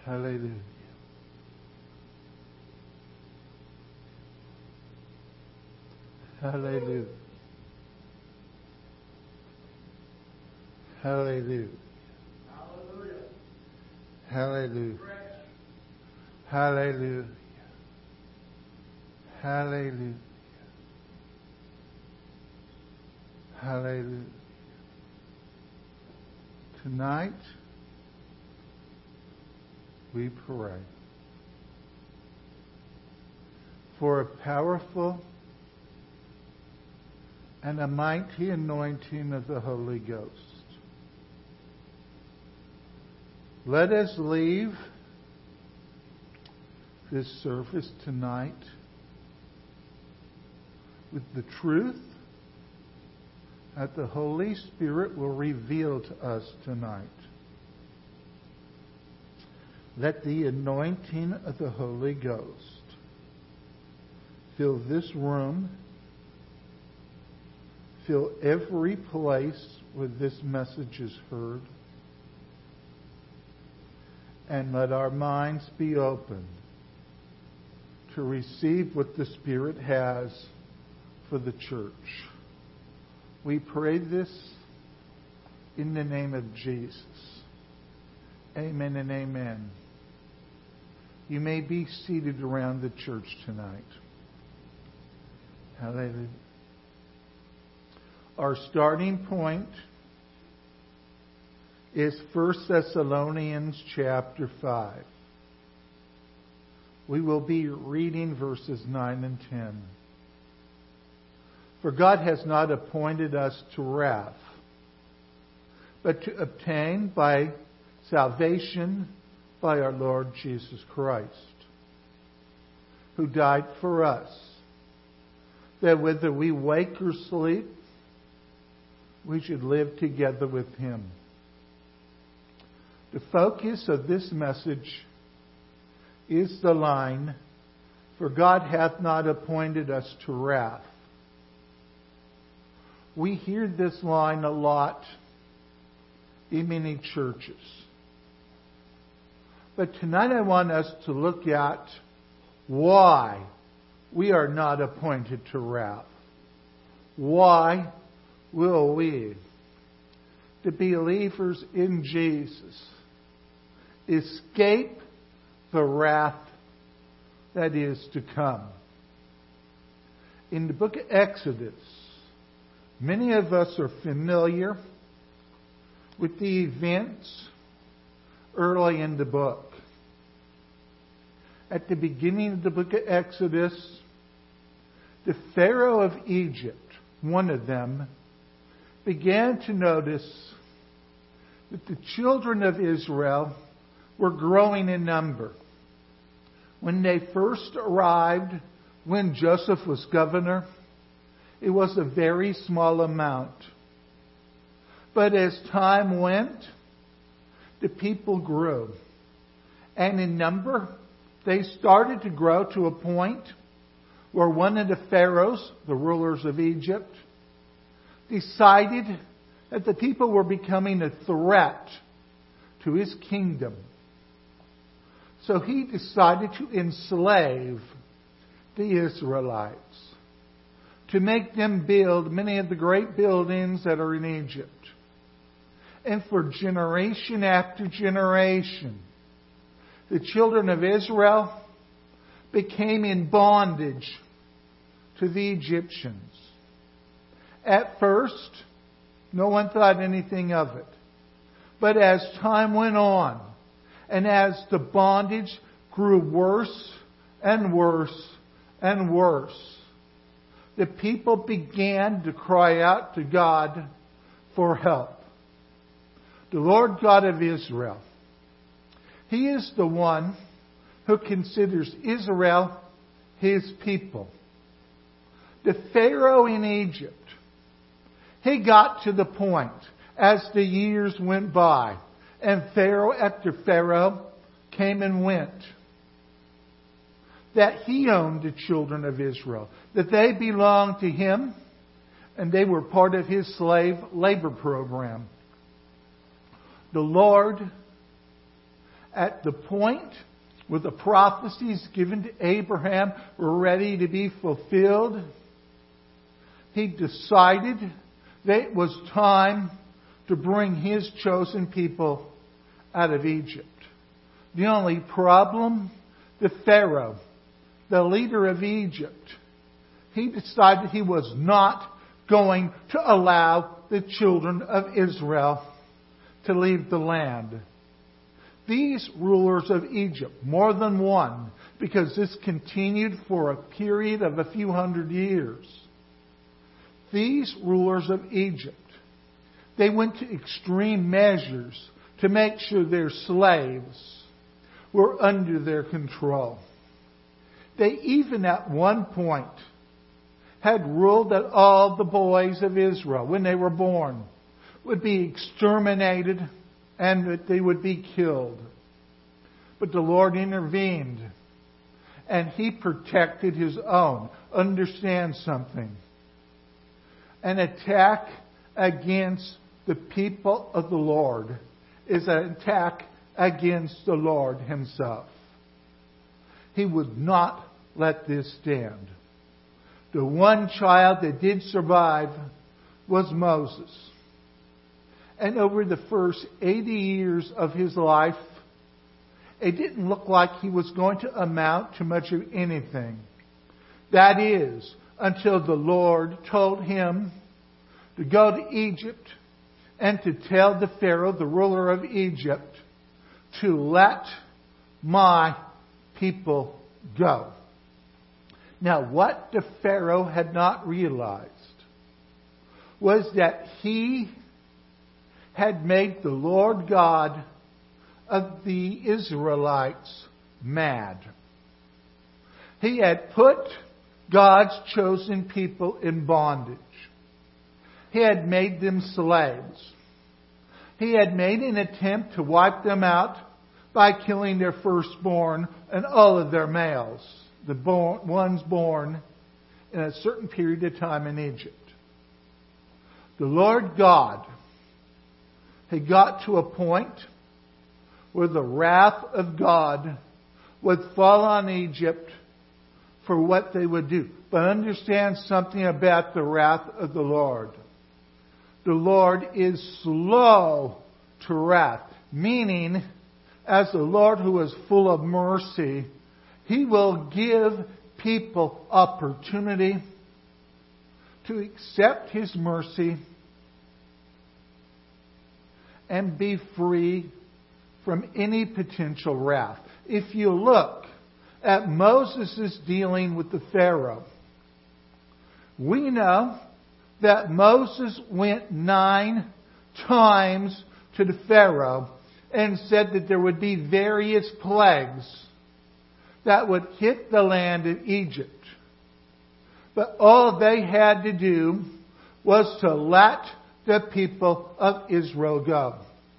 Hallelujah. Hallelujah. Hallelujah. Hallelujah. Hallelujah. Hallelujah. Hallelujah. Tonight, we pray for a powerful and a mighty anointing of the Holy Ghost. Let us leave this service tonight with the truth that the Holy Spirit will reveal to us tonight. Let the anointing of the Holy Ghost fill this room, fill every place where this message is heard, and let our minds be open to receive what the Spirit has for the church. We pray this in the name of Jesus. Amen and amen. You may be seated around the church tonight. Hallelujah. Our starting point is 1 Thessalonians chapter 5. We will be reading verses 9 and 10. For God has not appointed us to wrath, but to obtain by salvation by our Lord Jesus Christ, who died for us, that whether we wake or sleep, we should live together with Him. The focus of this message is the line, for God hath not appointed us to wrath. We hear this line a lot in many churches. But tonight I want us to look at why we are not appointed to wrath. Why will we, the believers in Jesus, escape the wrath that is to come? In the book of Exodus, many of us are familiar with the events early in the book. At the beginning of the book of Exodus, the Pharaoh of Egypt, one of them, began to notice that the children of Israel were growing in number. When they first arrived, when Joseph was governor, it was a very small amount. But as time went, the people grew. And in number, they started to grow to a point where one of the pharaohs, the rulers of Egypt, decided that the people were becoming a threat to his kingdom. So he decided to enslave the Israelites, to make them build many of the great buildings that are in Egypt. And for generation after generation, the children of Israel became in bondage to the Egyptians. At first, no one thought anything of it. But as time went on, and as the bondage grew worse and worse and worse, the people began to cry out to God for help. The Lord God of Israel, He is the one who considers Israel His people. The Pharaoh in Egypt, he got to the point as the years went by, and Pharaoh after Pharaoh came and went, that he owned the children of Israel, that they belonged to him, and they were part of his slave labor program. The Lord, at the point where the prophecies given to Abraham were ready to be fulfilled, he decided that it was time to bring his chosen people out of Egypt. The only problem, the Pharaoh, the leader of Egypt, he decided he was not going to allow the children of Israel to leave the land. These rulers of Egypt, more than one, because this continued for a period of a few hundred years. These rulers of Egypt, they went to extreme measures to make sure their slaves were under their control. They even at one point had ruled that all the boys of Israel, when they were born, would be exterminated and that they would be killed. But the Lord intervened and He protected His own. Understand something. An attack against the people of the Lord is an attack against the Lord Himself. He would not let this stand. The one child that did survive was Moses. And over the first 80 years of his life, it didn't look like he was going to amount to much of anything. That is, until the Lord told him to go to Egypt and to tell the Pharaoh, the ruler of Egypt, to let my people go. Now, what the Pharaoh had not realized was that he had made the Lord God of the Israelites mad. He had put God's chosen people in bondage. He had made them slaves. He had made an attempt to wipe them out by killing their firstborn and all of their males, the ones born in a certain period of time in Egypt. The Lord God had got to a point where the wrath of God would fall on Egypt for what they would do. But understand something about the wrath of the Lord. The Lord is slow to wrath, meaning, as the Lord who is full of mercy, He will give people opportunity to accept His mercy and be free from any potential wrath. If you look at Moses' dealing with the Pharaoh, we know that Moses went 9 times to the Pharaoh and said that there would be various plagues that would hit the land of Egypt. But all they had to do was to let the people of Israel go.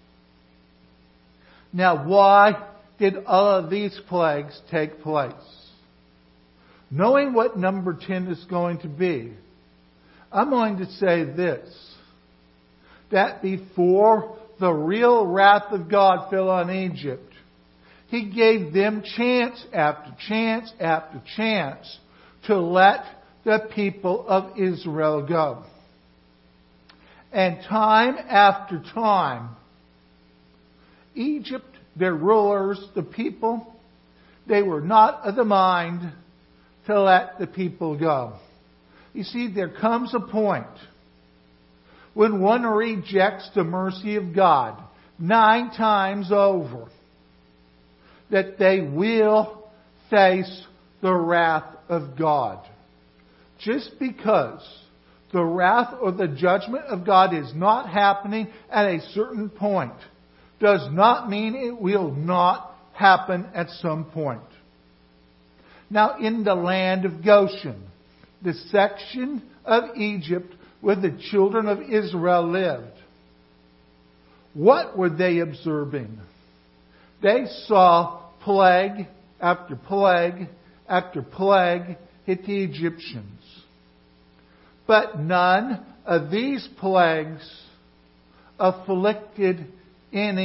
Now, why did all of these plagues take place? Knowing what number 10 is going to be, I'm going to say this, that before the real wrath of God fell on Egypt, He gave them chance after chance after chance to let the people of Israel go. And time after time, Egypt, their rulers, the people, they were not of the mind to let the people go. You see, there comes a point when one rejects the mercy of God 9 times over, that they will face the wrath of God. Just because the wrath or the judgment of God is not happening at a certain point does not mean it will not happen at some point. Now, in the land of Goshen, the section of Egypt where the children of Israel lived, what were they observing? They saw plague after plague after plague hit the Egyptians. But none of these plagues afflicted any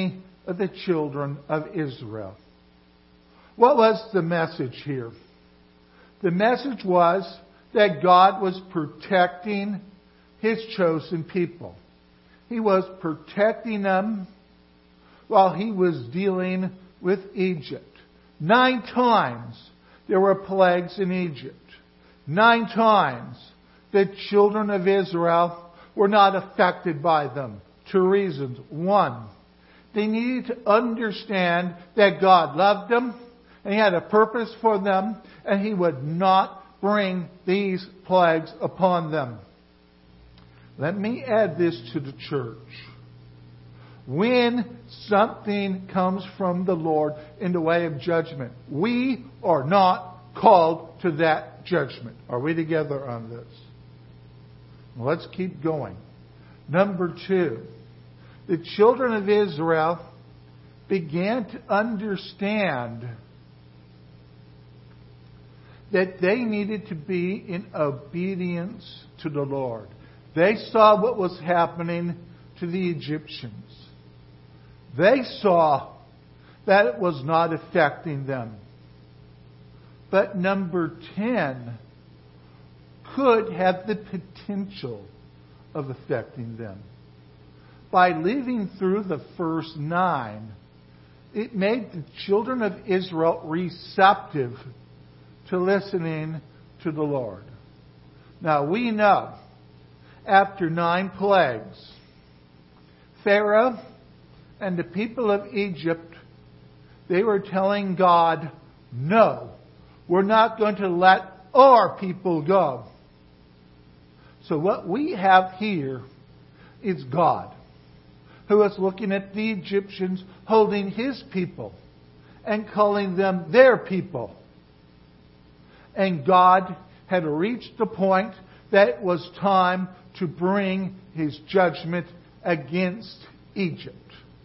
of the children of Israel. What was the message here? The message was that God was protecting His chosen people. He was protecting them while He was dealing with Egypt. 9 times there were plagues in Egypt. 9 times the children of Israel were not affected by them. 2 reasons. 1, they needed to understand that God loved them and He had a purpose for them, and He would not bring these plagues upon them. Let me add this to the church. When something comes from the Lord in the way of judgment, we are not called to that judgment. Are we together on this? Let's keep going. Number 2, the children of Israel began to understand that they needed to be in obedience to the Lord. They saw what was happening to the Egyptians. They saw that it was not affecting them. But number 10 could have the potential of affecting them. By living through the first 9, it made the children of Israel receptive to listening to the Lord. Now we know, after 9 plagues, Pharaoh and the people of Egypt, they were telling God, no, we're not going to let our people go. So what we have here is God, who is looking at the Egyptians holding His people and calling them their people. And God had reached the point that it was time to bring His judgment against Egypt.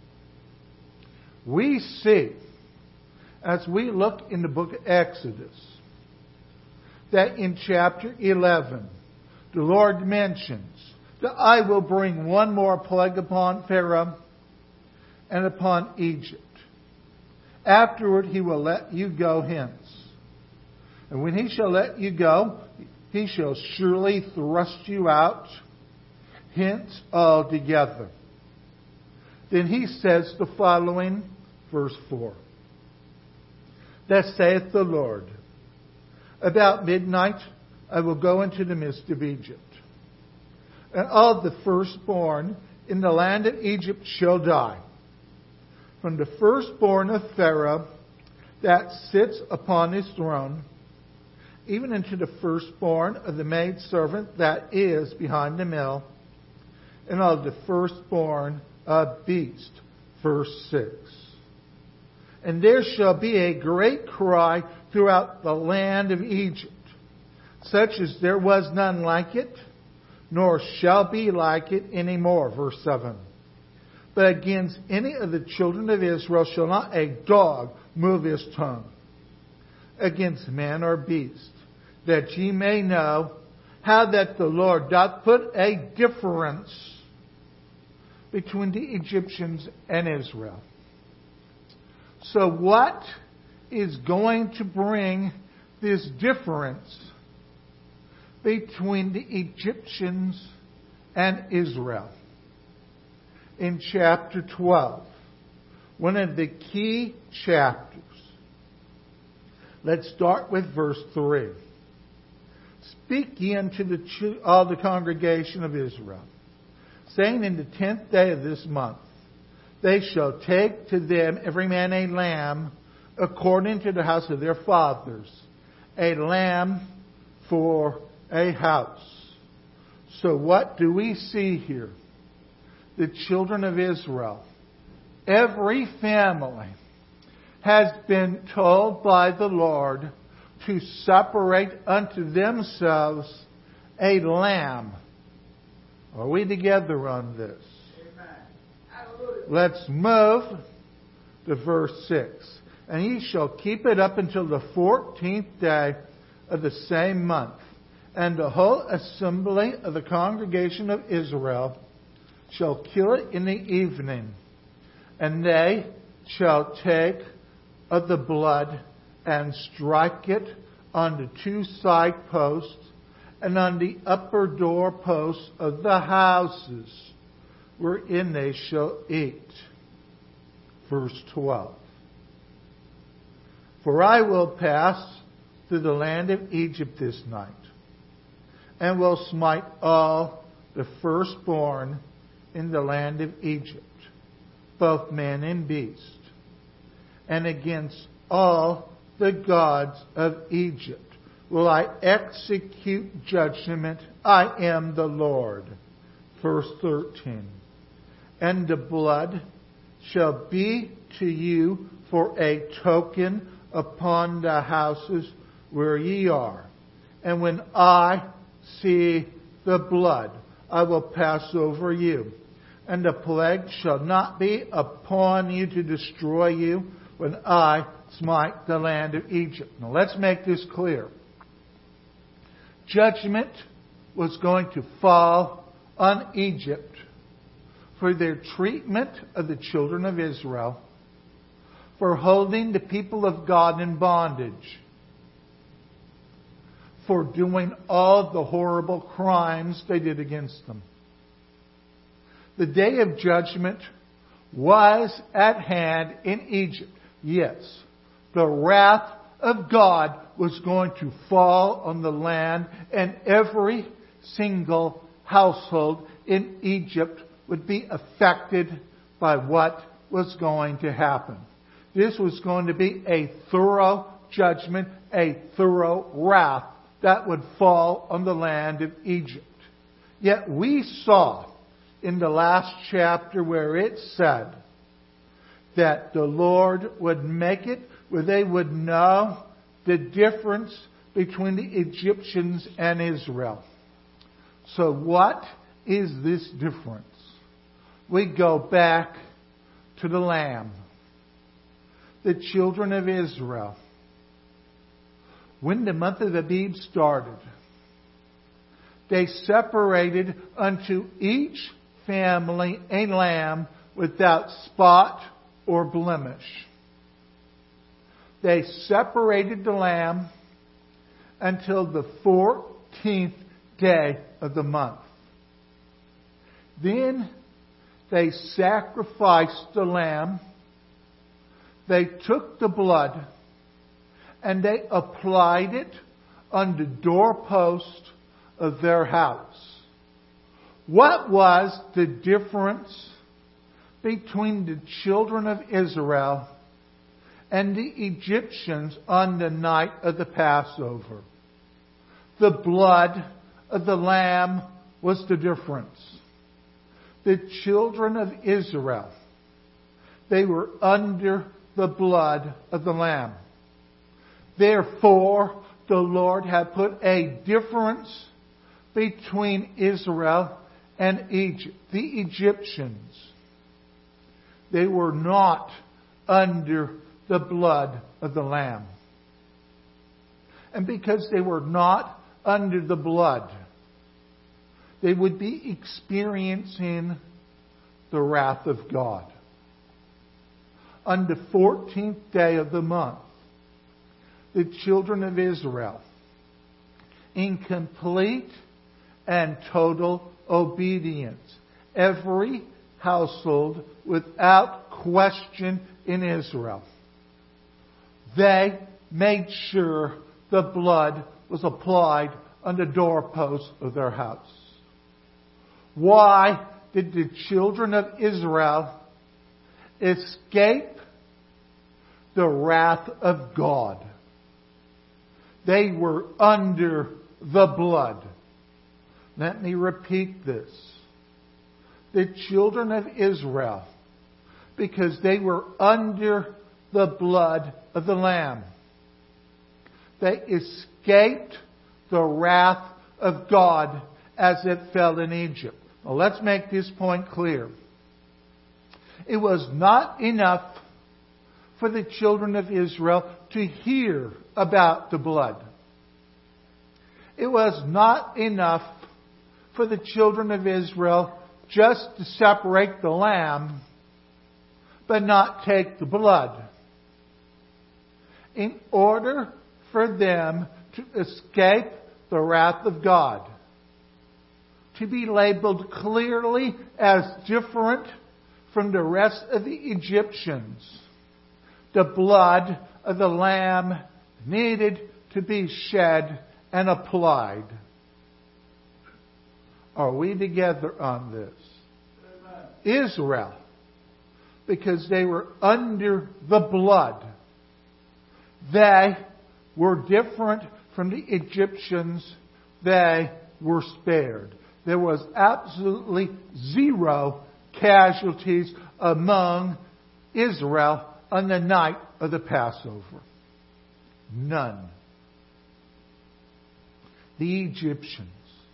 We see, as we look in the book of Exodus, that in chapter 11, the Lord mentions that I will bring one more plague upon Pharaoh and upon Egypt. Afterward, He will let you go hence. And when He shall let you go, He shall surely thrust you out hence altogether. Then He says the following, verse 4. Thus saith the Lord, about midnight I will go into the midst of Egypt, and all the firstborn in the land of Egypt shall die, from the firstborn of Pharaoh that sits upon his throne, even unto the firstborn of the maidservant that is behind the mill, and of the firstborn of beast. Verse 6. And there shall be a great cry throughout the land of Egypt, such as there was none like it, nor shall be like it any more. Verse 7. But against any of the children of Israel shall not a dog move his tongue against man or beast, that ye may know how that the Lord doth put a difference between the Egyptians and Israel. So what is going to bring this difference between the Egyptians and Israel? In chapter 12, one of the key chapters. Let's start with verse 3. Speak ye unto all the congregation of Israel, saying, in the 10th day of this month, they shall take to them every man a lamb according to the house of their fathers, a lamb for a house. So what do we see here? The children of Israel, every family has been told by the Lord to separate unto themselves a lamb. Are we together on this? Let's move to verse 6. And ye shall keep it up until the 14th day of the same month. And the whole assembly of the congregation of Israel shall kill it in the evening. And they shall take of the blood and strike it on the two side posts and on the upper door posts of the houses wherein they shall eat. Verse 12. For I will pass through the land of Egypt this night, and will smite all the firstborn in the land of Egypt, both man and beast, and against all the gods of Egypt will I execute judgment. I am the Lord. Verse 13. And the blood shall be to you for a token upon the houses where ye are. And when I see the blood, I will pass over you. And the plague shall not be upon you to destroy you when I smite the land of Egypt. Now let's make this clear. Judgment was going to fall on Egypt for their treatment of the children of Israel, for holding the people of God in bondage, for doing all the horrible crimes they did against them. The day of judgment was at hand in Egypt. Yes, the wrath of God was going to fall on the land, and every single household in Egypt would be affected by what was going to happen. This was going to be a thorough judgment, a thorough wrath that would fall on the land of Egypt. Yet we saw in the last chapter where it said that the Lord would make it where they would know the difference between the Egyptians and Israel. So what is this difference? We go back to the Lamb, the children of Israel. When the month of Abib started, they separated unto each family a lamb without spot or blemish. They separated the lamb until the 14th day of the month. Then they sacrificed the lamb. They took the blood and they applied it on the doorpost of their house. What was the difference between the children of Israel and the Egyptians on the night of the Passover? The blood of the lamb was the difference. The children of Israel, they were under the blood of the lamb. Therefore, the Lord had put a difference between Israel and Egypt. The Egyptians, they were not under the blood of the lamb. And because they were not under the blood, they would be experiencing the wrath of God. On the 14th day of the month, the children of Israel, in complete and total obedience, every household without question in Israel, they made sure the blood was applied on the doorposts of their house. Why did the children of Israel escape the wrath of God? They were under the blood. Let me repeat this. The children of Israel, because they were under the blood of the Lamb, they escaped the wrath of God as it fell in Egypt. Well, let's make this point clear. It was not enough for the children of Israel to hear about the blood. It was not enough for the children of Israel just to separate the lamb, but not take the blood. In order for them to escape the wrath of God, to be labeled clearly as different from the rest of the Egyptians, the blood of the lamb needed to be shed and applied. Are we together on this? Amen. Israel, because they were under the blood, they were different from the Egyptians. They were spared. There was absolutely zero casualties among Israel on the night of the Passover. None. The Egyptians,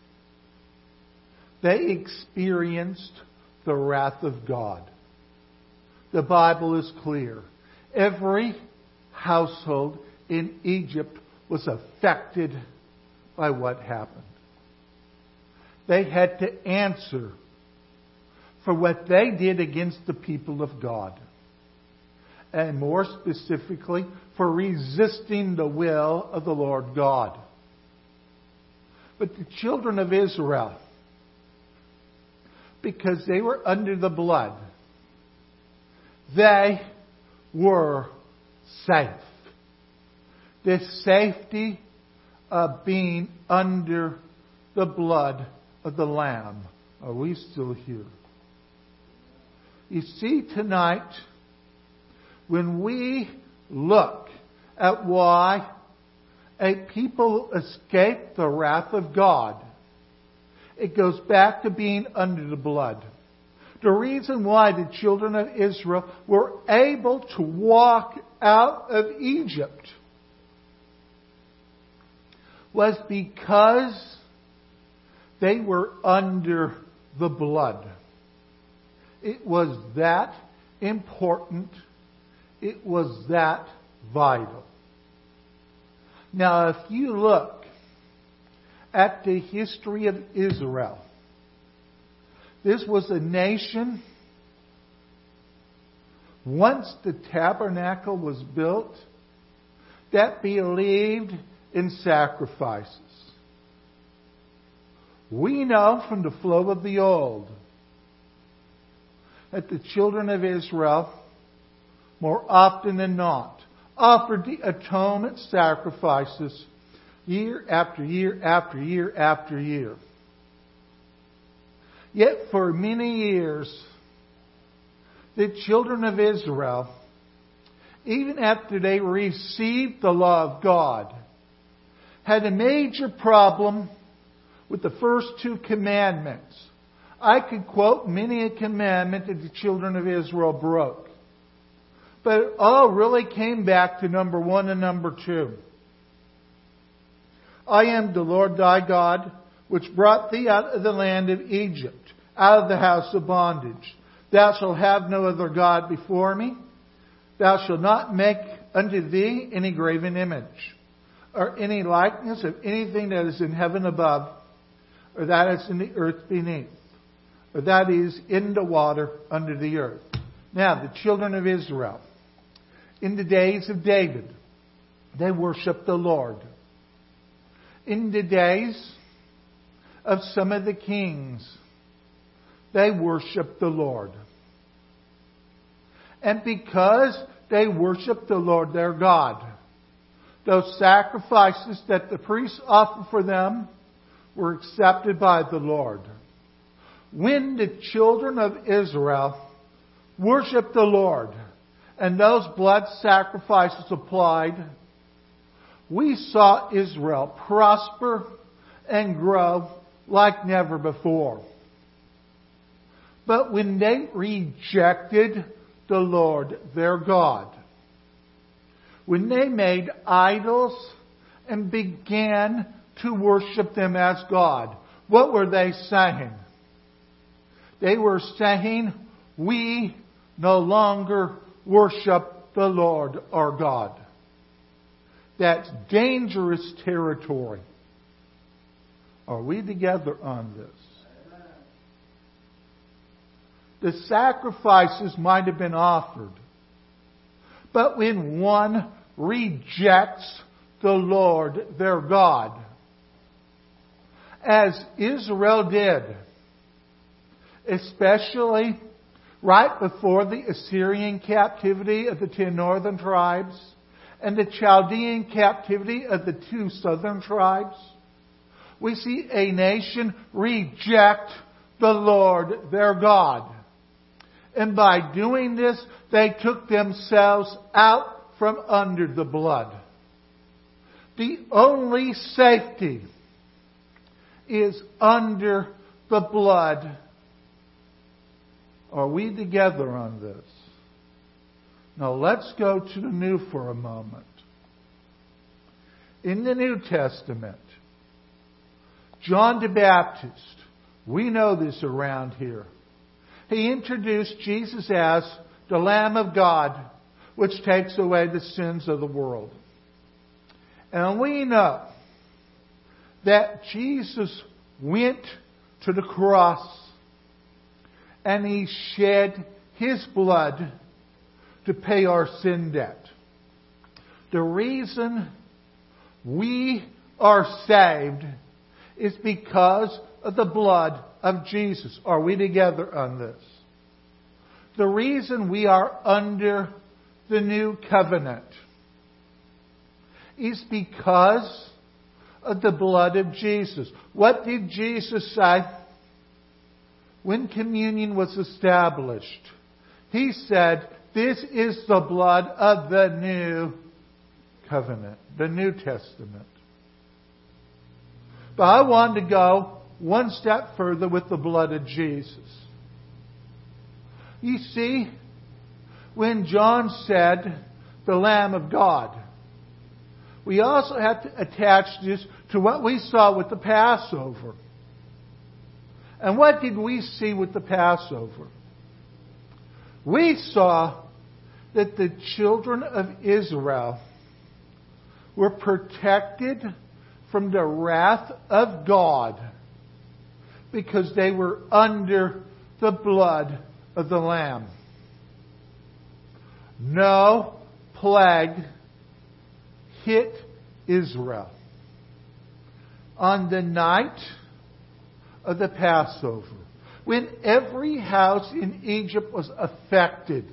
they experienced the wrath of God. The Bible is clear. Every household in Egypt was affected by what happened. They had to answer for what they did against the people of God. And more specifically, for resisting the will of the Lord God. But the children of Israel, because they were under the blood, they were safe. The safety of being under the blood of the Lamb. Are we still here? You see, tonight, when we look at why a people escape the wrath of God, it goes back to being under the blood. The reason why the children of Israel were able to walk out of Egypt was because they were under the blood. It was that important. It was that vital. Now, if you look at the history of Israel, this was a nation, once the tabernacle was built, that believed in sacrifices. We know from the flow of the Old that the children of Israel, more often than not, offered the atonement sacrifices year after year after year after year. Yet for many years, the children of Israel, even after they received the law of God, had a major problem with the first two commandments. I could quote many a commandment that the children of Israel broke. But it all really came back to number 1 and number 2. I am the Lord thy God, which brought thee out of the land of Egypt, out of the house of bondage. Thou shalt have no other God before me. Thou shalt not make unto thee any graven image, or any likeness of anything that is in heaven above, or that is in the earth beneath, or that is in the water under the earth. Now, the children of Israel, in the days of David, they worshiped the Lord. In the days of some of the kings, they worshiped the Lord. And because they worshiped the Lord their God, those sacrifices that the priests offered for them were accepted by the Lord. When the children of Israel worshiped the Lord and those blood sacrifices applied, we saw Israel prosper and grow like never before. But when they rejected the Lord their God, when they made idols and began to worship them as God, what were they saying? They were saying, we no longer worship the Lord our God. That's dangerous territory. Are we together on this? the sacrifices might have been offered. But when one rejects the Lord their God, as Israel did, especially right before the Assyrian captivity of the 10 northern tribes and the Chaldean captivity of the 2 southern tribes, we see a nation reject the Lord their God. And by doing this, they took themselves out from under the blood. The only safety is under the blood. Are we together on this? Now let's go to the New for a moment. In the New Testament, John the Baptist, we know this around here. He introduced Jesus as the Lamb of God, which takes away the sins of the world. And we know that Jesus went to the cross and He shed His blood to pay our sin debt. The reason we are saved is because of the blood of Jesus. Are we together on this? The reason we are under the new covenant is because of the blood of Jesus. What did Jesus say when communion was established? He said, "This is the blood of the new covenant," the New Testament. But I want to go one step further with the blood of Jesus. You see, when John said the Lamb of God, we also have to attach this to what we saw with the Passover. And what did we see with the Passover? We saw that the children of Israel were protected from the wrath of God because they were under the blood of the Lamb. No plague hit Israel on the night of the Passover, when every house in Egypt was affected.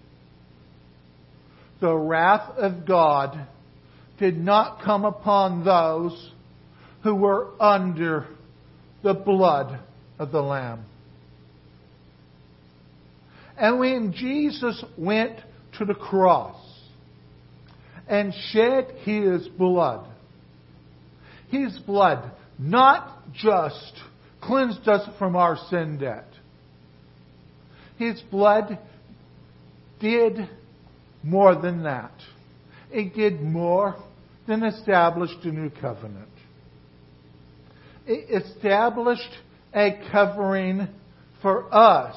The wrath of God did not come upon those who were under the blood of the Lamb. And when Jesus went to the cross and shed His blood not just cleansed us from our sin debt. His blood did more than that. It did more than establish a new covenant. It established a covering for us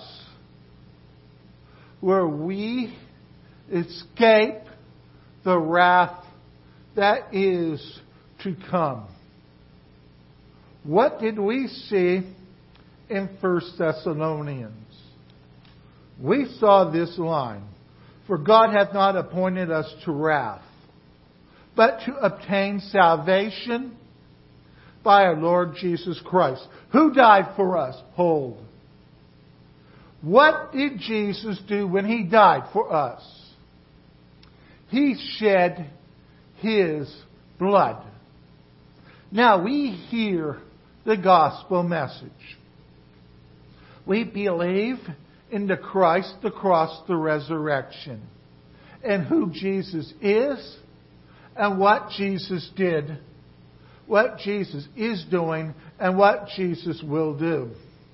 where we escape the wrath that is to come. What did we see in 1 Thessalonians? We saw this line, "For God hath not appointed us to wrath, but to obtain salvation by our Lord Jesus Christ, who died for us." Hold. What did Jesus do when He died for us? He shed His blood. Now we hear the gospel message. We believe in the Christ, the cross, the resurrection, and who Jesus is, and what Jesus did, what Jesus is doing, and what Jesus will do.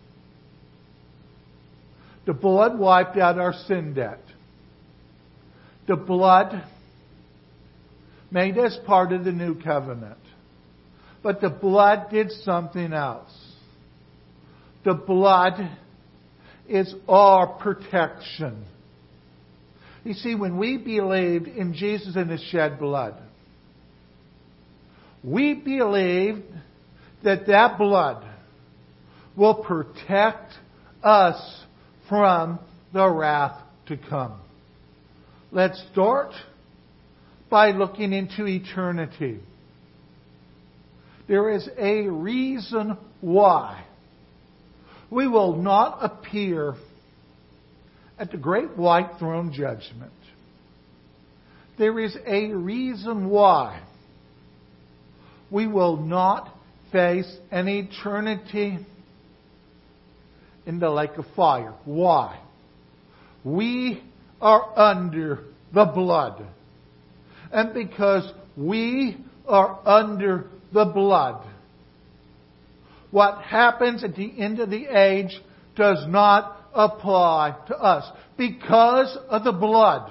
The blood wiped out our sin debt. The blood made us part of the new covenant. But the blood did something else. The blood is our protection. You see, when we believed in Jesus and His shed blood, we believed that that blood will protect us from the wrath to come. Let's start by looking into eternity. There is a reason why we will not appear at the great white throne judgment. There is a reason why we will not face an eternity in the lake of fire. Why? We are under the blood. And because we are under the blood, what happens at the end of the age does not apply to us. Because of the blood,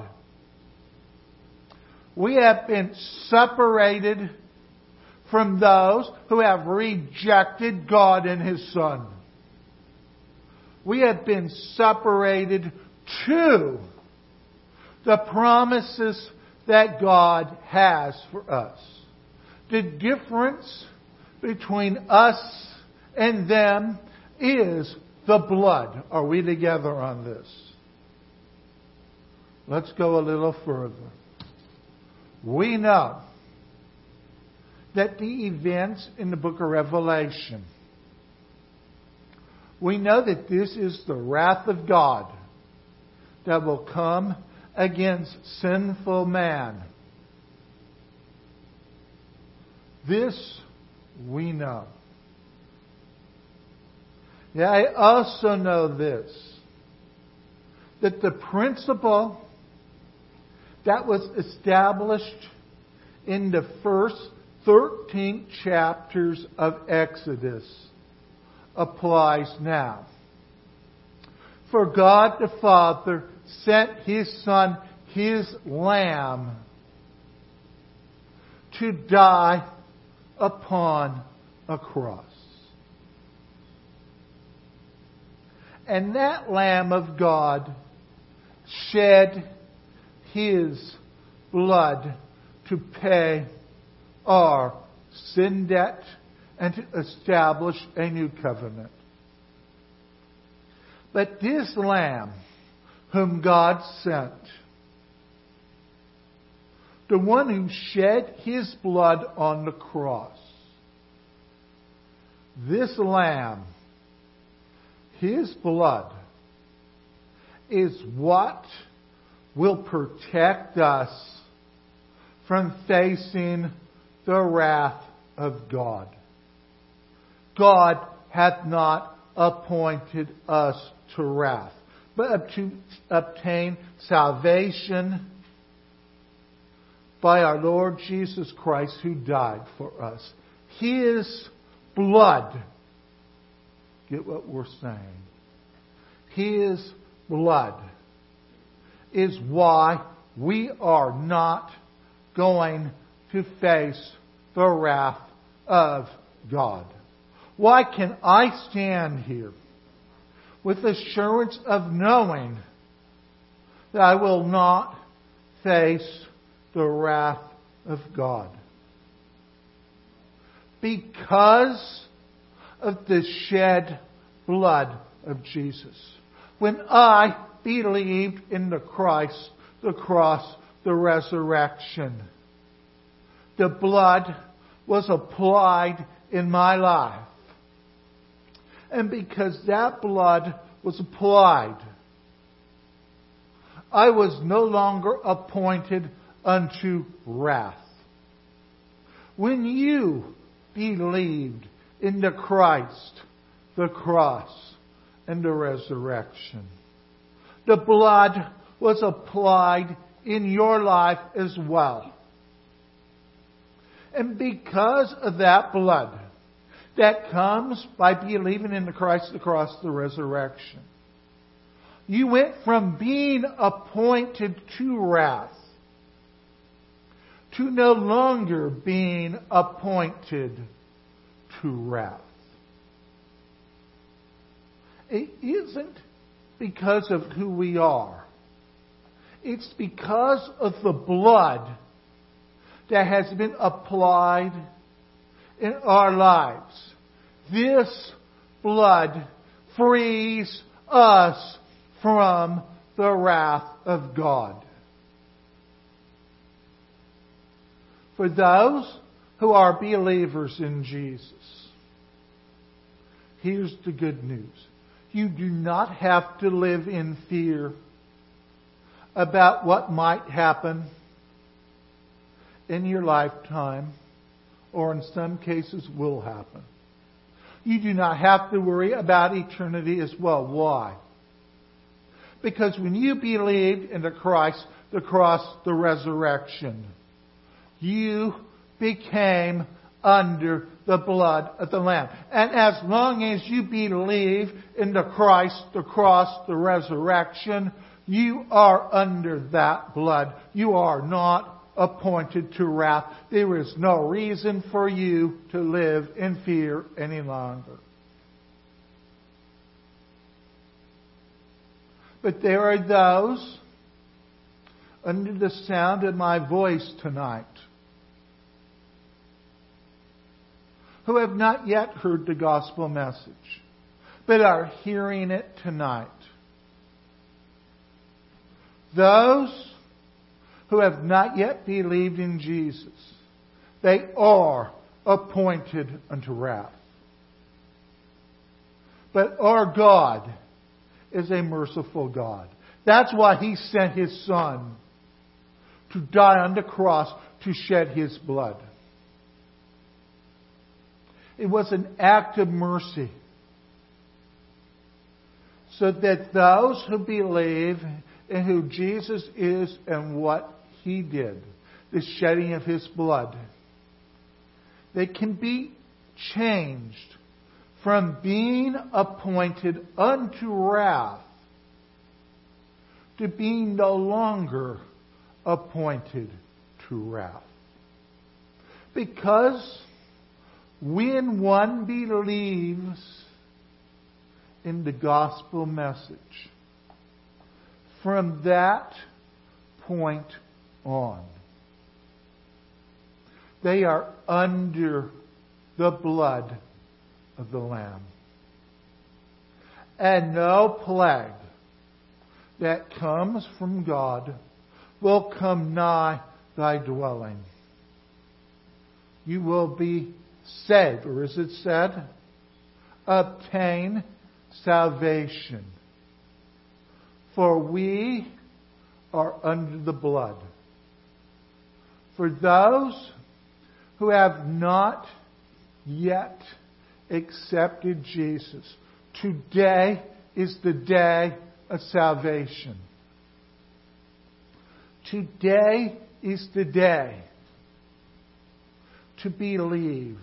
we have been separated from those who have rejected God and His Son. We have been separated to the promises that God has for us. The difference between us and them is the blood. Are we together on this? Let's go a little further. We know that the events in the book of Revelation, we know that this is the wrath of God that will come against sinful man. This we know. Yeah, I also know this, that the principle that was established in the first 13 chapters of Exodus applies now. For God the Father sent His Son, His Lamb, to die upon a cross. And that Lamb of God shed His blood to pay our sin debt and to establish a new covenant. But this Lamb whom God sent, the one who shed His blood on the cross, this Lamb, His blood, is what will protect us from facing the wrath of God. God hath not appointed us to wrath, but to obtain salvation by our Lord Jesus Christ, who died for us. His blood, get what we're saying, His blood is why we are not going to face the wrath of God. Why can I stand here with assurance of knowing that I will not face the wrath of God? Because of the shed blood of Jesus. When I believed in the Christ, the cross, the resurrection, the blood was applied in my life. And because that blood was applied, I was no longer appointed unto wrath. When you believed in the Christ, the cross, and the resurrection, the blood was applied in your life as well. And because of that blood that comes by believing in the Christ, the cross, the resurrection, you went from being appointed to wrath to no longer being appointed to wrath. It isn't because of who we are. It's because of the blood that has been applied in our lives. This blood frees us from the wrath of God. For those who are believers in Jesus, here's the good news. You do not have to live in fear about what might happen in your lifetime, or in some cases will happen. You do not have to worry about eternity as well. Why? Because when you believed in the Christ, the cross, the resurrection, you became under the blood of the Lamb. And as long as you believe in the Christ, the cross, the resurrection, you are under that blood. You are not appointed to wrath. There is no reason for you to live in fear any longer. But there are those under the sound of my voice tonight who have not yet heard the gospel message, but are hearing it tonight. Those who have not yet believed in Jesus, they are appointed unto wrath. But our God is a merciful God. That's why He sent His Son to die on the cross, to shed His blood. It was an act of mercy, so that those who believe in who Jesus is and what He did, the shedding of His blood, they can be changed from being appointed unto wrath to being no longer appointed to wrath. Because when one believes in the gospel message, from that point on, they are under the blood of the Lamb. And no plague that comes from God will come nigh thy dwelling. You will be saved, or is it said, obtain salvation. For we are under the blood. For those who have not yet accepted Jesus, today is the day of salvation. Today is the day to believe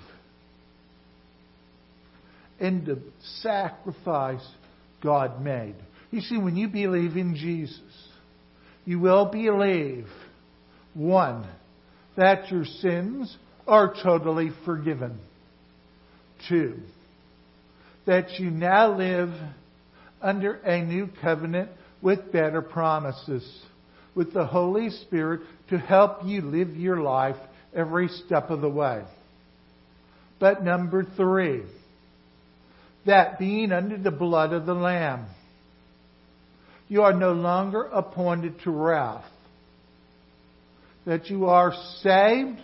in the sacrifice God made. You see, when you believe in Jesus, you will believe, one, that your sins are totally forgiven. Two, that you now live under a new covenant with better promises, with the Holy Spirit to help you live your life every step of the way. But number three, that being under the blood of the Lamb, you are no longer appointed to wrath. That you are saved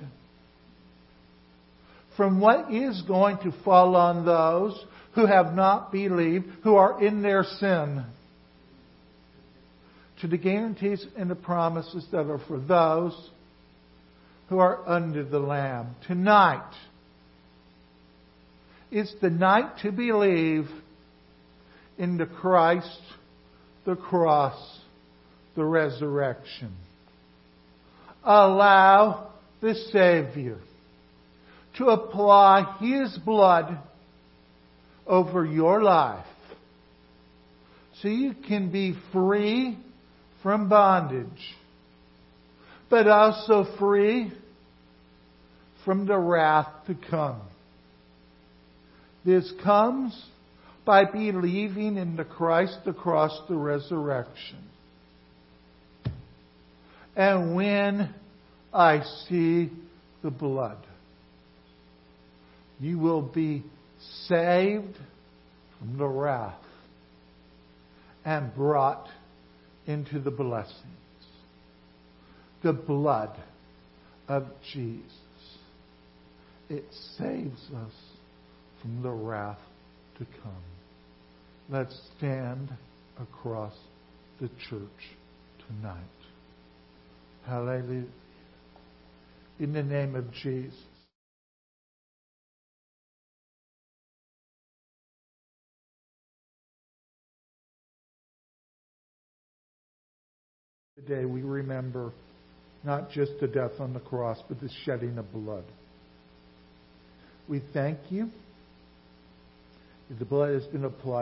from what is going to fall on those who have not believed, who are in their sin, to the guarantees and the promises that are for those who are under the Lamb. Tonight is the night to believe in the Christ, the cross, the resurrection. Allow the Savior to apply His blood over your life so you can be free from bondage, but also free from the wrath to come. This comes by believing in the Christ, the cross, the resurrection. And when I see the blood, you will be saved from the wrath and brought into the blessings. The blood of Jesus. It saves us from the wrath to come. Let's stand across the church tonight. Hallelujah. In the name of Jesus. Today we remember not just the death on the cross, but the shedding of blood. We thank you that the blood has been applied.